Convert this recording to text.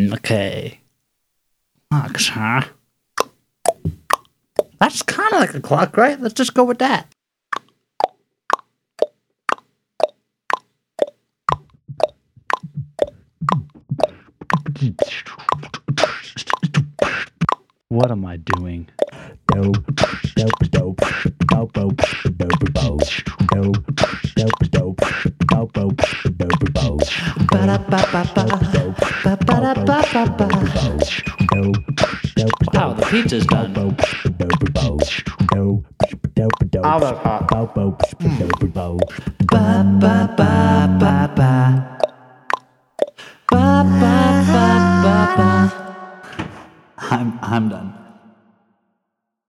Okay. Clocks, huh? That's kind of like a clock, right? Let's just go with that. What am I doing? Wow, the pizza's done. Oh, that's hot. I'm done.